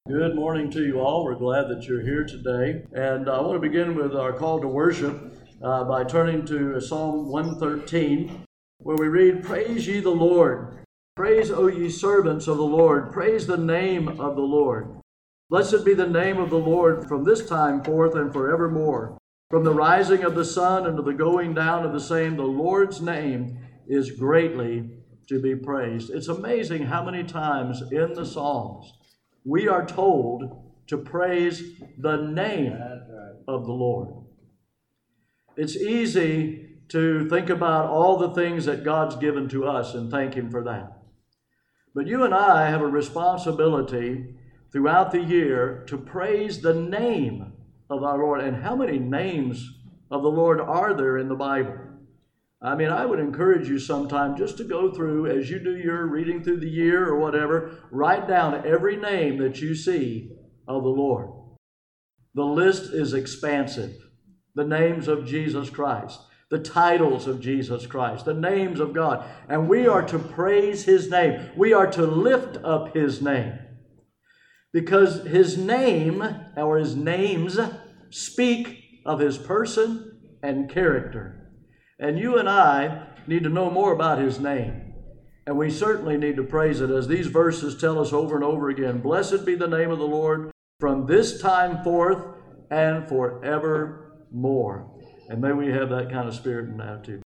Good morning to you all. We're glad that you're here today. And I want to begin with our call to worship by turning to Psalm 113, where we read, "Praise ye the Lord. Praise, O ye servants of the Lord. Praise the name of the Lord. Blessed be the name of the Lord from this time forth and forevermore. From the rising of the sun and to the going down of the same, the Lord's name is greatly to be praised." It's amazing how many times in the Psalms we are told to praise the name of the Lord. It's easy to think about all the things that God's given to us and thank Him for that. But you and I have a responsibility throughout the year to praise the name of our Lord. And how many names of the Lord are there in the Bible? I would encourage you sometime just to go through, as you do your reading through the year or whatever, write down every name that you see of the Lord. The list is expansive. The names of Jesus Christ, the titles of Jesus Christ, the names of God. And we are to praise His name. We are to lift up His name. Because His name, or His names, speak of His person and character. And you and I need to know more about His name. And we certainly need to praise it, as these verses tell us over and over again. Blessed be the name of the Lord from this time forth and forevermore. And may we have that kind of spirit and attitude.